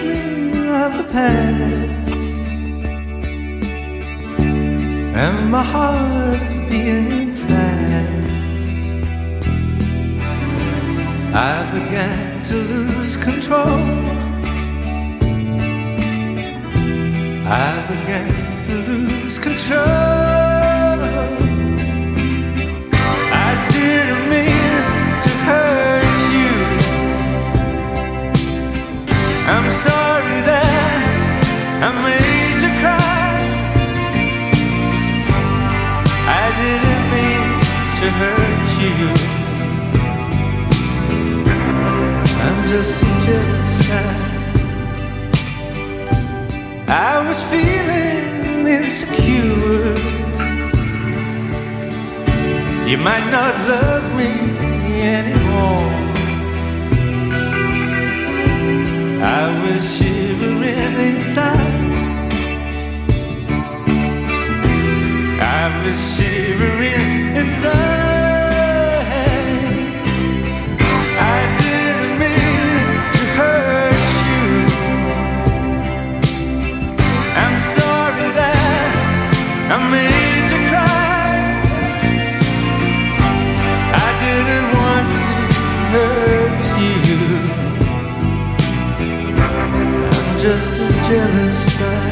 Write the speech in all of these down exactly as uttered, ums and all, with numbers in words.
me of the past, and my heart beating fast. I began to lose control. I began to lose control. I didn't mean to hurt you. I'm sorry that I made you cry. I didn't mean to hurt you. I'm just a jealous guy. I was feeling insecure. You might not love me anymore. I was shivering inside. I was shivering inside. I didn't mean to hurt you. I'm sorry that I made you cry. I didn't want to hurt you. I'm just a jealous guy.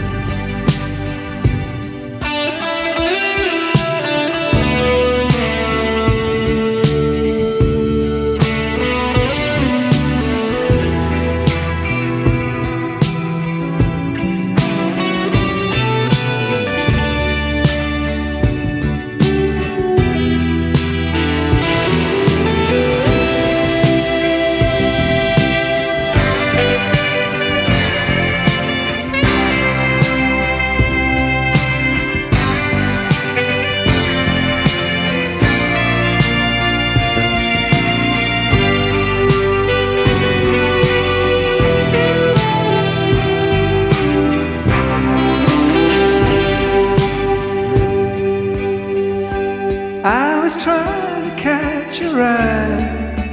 I was trying to catch your eye.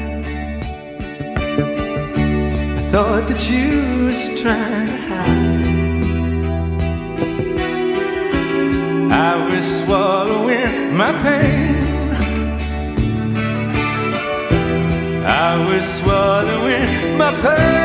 I thought that you was trying to hide. I was swallowing my pain. I was swallowing my pain.